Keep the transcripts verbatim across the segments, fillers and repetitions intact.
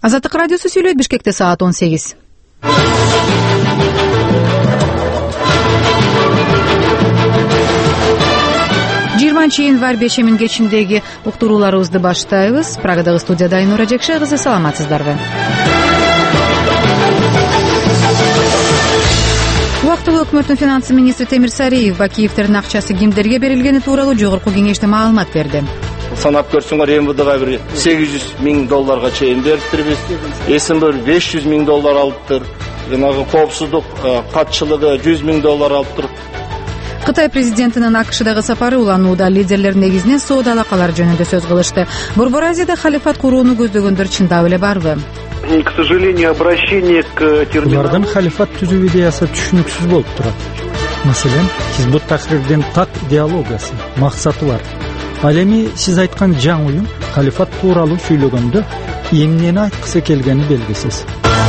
Азаттык радиосу сүйлөйт. Бишкекте саат он сегиз. жыйырманчы январь бешемин кечиндеги уктурууларыбызды баштайбыз. Прагадагы студияда Айнура Жекше кызы, саламатсыздарбы? Убактылуу өкмөттүн финансы министри Темир Сариев Бакиевтердин акчасы кимдерге берилгени тууралуу жогорку кеңеште маалымат берди. Санап көрсөңөр, эм вэ дга бир сегиз жүз миң долларга чейин бериптирбиз. СМБ беш жүз миң доллар алыптыр. Жанагы коопсуздук катчылыгы жүз миң доллар алыптыр. Кытай президентинин АКШдагы сапары уланууда. Лидерлер негизинен соода алакалары жөнүндө сөз кылышты. Борбор Азияда халифат курууну көздөгөндөр чындап эле барбы? К сожалению, обращение к терминалу... Улардын халифат түзүү идеясы түшүнүксүз болуп турат. Маселен, Хизбут Тахрирдин так идеологиясы, максаты бар. Ал эми сиз айткан жаңы уюм халифат тууралуу сүйлөгөндө эмнени айткысы келгени белгисиз.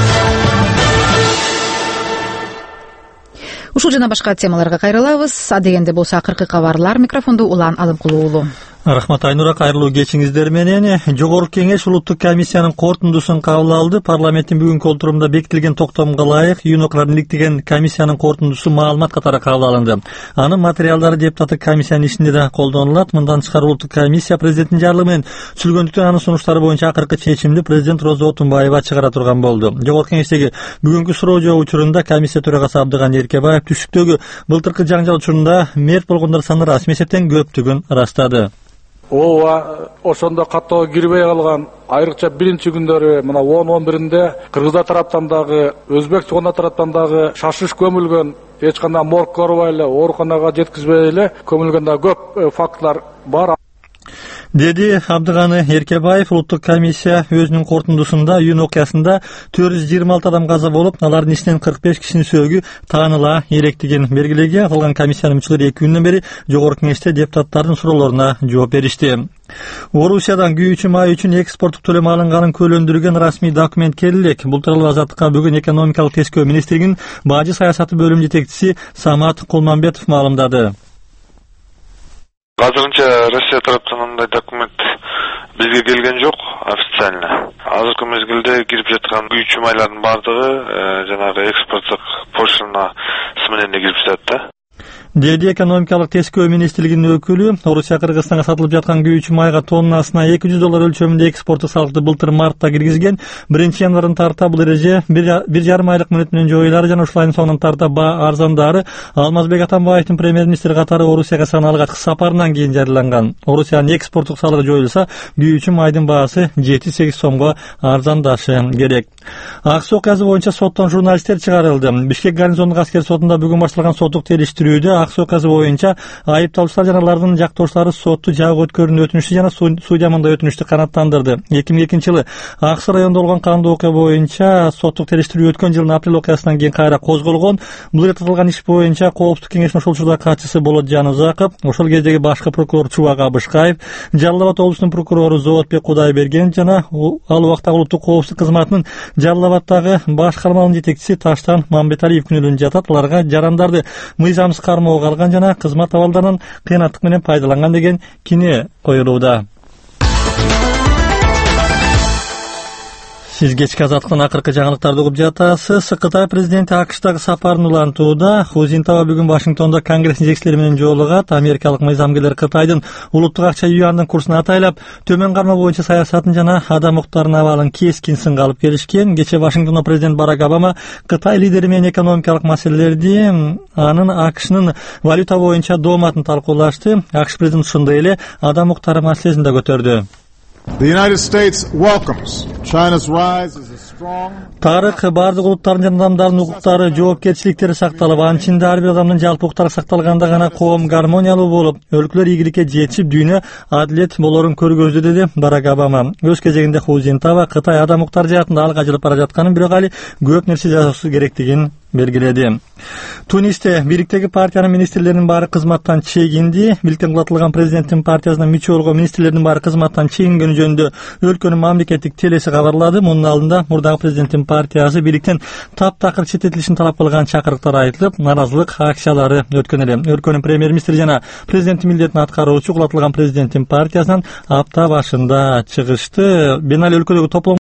Ушул жана башка темаларга кайрылабыз. Адегенде болсо акыркы кабарлар. Микрофонду Улан Алымкулуу уулу. Рахмат Айнура, кайрылуу кечиңиздер менен. Жогорку кеңеш улуттук комиссиянын корутундусун кабыл алды. Парламенттин бүгүнкү отурумда бекитилген токтомго ылайык юноклардын иликтеген комиссиянын корутундусу маалымат катары кабыл алынды. Анын материалдары депутаттык комиссиянын ишинде да колдонулат. Мындан тышкары улуттук комиссия президенттин жарлыгы менен түзүлгөндүктөн анын сунуштары боюнча акыркы чечимди президент Роза Отунбаева чыгара турган болду. Жогорку кеңештеги бүгүнкү суроо жооп учурунда комиссия төрагасы Абдыган Эркебаев түштүктөгү былтыркы жаңжал учурунда мерт болгондор саны расмий эсептен көптүгүн ырастады. Ооба ошондо каттоого кирбей калган, айрыкча биринчи күндөрү мына он он биринде Кыргыздар тараптан дагы, Өзбек чогундар тараптан дагы шашыш көмүлгөн, эч кандай морг көрбөй эле, ооруканага жеткизбей эле көмүлгөн да көп фактлар бар. Деди Абдыган Эркебаев. Улуттук комиссия өзүнүн корутундусунда июнь окуясында төрт жүз жыйырма алты адам каза болуп, алардын ичинен кырк беш кишинин сөөгү тааныла эректигин белгилеген. Калган комиссиянын мүчөлөрү эки күндөн бери жогорку кеңеште депутаттардын суроолоруна жооп беришти. Орусиядан күйүүчү май үчүн экспорттук төлөм алынганын көлөндүргөн расмий документ келди элек. Бул тууралуу Азаттыкка бүгүн экономикалык тескөө министрлигинин бажы саясаты бөлүм жетекчиси Самат Кулманбетов маалымдады. Азырынча Россия тараптан андай документ бизге келген жок официально. Азыркы мезгилде кирип жаткан күйүүчү майлардын бардыгы жанагы экспорттук пошлина менен кирип жатат да. Деди экономикалык тескөө министрлигинин өкүлү. Орусия Кыргызстанга сатылып жаткан күйүүчү майга тоннасына эки жүз доллар өлчөмүндө экспорттук салыкты былтыр мартта киргизген. биринчи январдан тарта бул эреже бир жарым айлык мүнөт менен жоюлары жана ушул айдын соңунан тарта баа арзандары Алмазбек Атамбаевдин премьер-министр катары Орусияга саган алгачкы сапарынан кийин жарыяланган. Орусиянын экспорттук салыгы жоюлса, күйүүчү майдын баасы жети сегиз сомго арзандашы керек. Ак Соо окуясы боюнча соттон журналисттер чыгарылды. Бишкек гарнизондук аскер сотунда бүгүн башталган соттук териштирүүдө Ак Соо окуясы боюнча айыпталуучулар жана алардын жактоошулары сотту жабык өткөрүүнү өтүнүштү жана судья мындай өтүнүштү канааттандырды. эки миң экинчи жылы Ак Соо районунда болгон кандуу окуя боюнча соттук териштирүү өткөн жылдын апрель окуясынан кийин кайра козголгон. Бул ирет аталган иш боюнча Коопсуздук кеңешинин ошол учурда катчысы Болот Жанузаков, ошол кездеги башкы прокурор Чубак Абышкаев, Жалал Абад облусунун прокурору Зоотбек Кудайберген жана ал убактагы улуттук коопсуздук кызматынын Жалал Абаддагы баш кармалдын жетекчиси Таштан Мамбеталиев күнөөлөнүп жатат. Аларга жарандарды мыйзамсыз кармоого алган жана кызмат абалдарынан кыянаттык менен пайдаланган деген кине коюлууда. Сиз кечки Азаттыктын акыркы жаңылыктарды угуп жатасыз. Кытай президенти АКШдагы сапарын улантууда. Ху Цзинтао бүгүн Вашингтондо конгресстин жетекчилери менен жолугат. Америкалык мыйзамгерлер Кытайдын улуттук акча юандын курсун атайлап, төмөн карма боюнча саясатын жана адам укуктарынын абалын кескин сынга алып келишкен. Кечээ Вашингтондо президент Барак Обама Кытай лидери менен экономикалык маселелерди, анын АКШнын валюта боюнча дооматын талкуулашты. АКШ президенти ушундай эле адам укуктары маселесин да көтөрдү. The United States welcomes China's rise as a strong... Тарых бардык улуттардын жана адамдардын укуктары, жоопкерчиликтери сакталып, анын ичинде ар бир адамдын жалпы укуктары сакталганда гана коом гармониялуу болуп, өлкөлөр ийгиликке жетишип, дүйнө адилет болорун көргөздү, деди Барак Обама. Өз кезегинде Ху Цзинтао Кытай адам укуктары жаатында алга жылып бара жатканын, бирок али көп нерсе жасоосу керектигин белгиледи. Тунисте бийликтеги партиянын министрлеринин баары кызматтан чегинди. Бийликтен кулатылган президенттин партиясына мүчө болгон министрлердин баары кызматтан чегингени жөнүндө өлкөнүн мамлекеттик телеси кабарлады. Мунун алдында мурдагы президенттин партиясы бийликтен таптакыр четтетилишин талап кылган чакырыктар айтылып, наразылык акциялары өткөн эле. Өлкөнүн премьер-министри жана президенттин милдетин аткаруучу кулатылган президенттин партиясынан апта башында чыгышты. Бенали өлкөдөгү топлом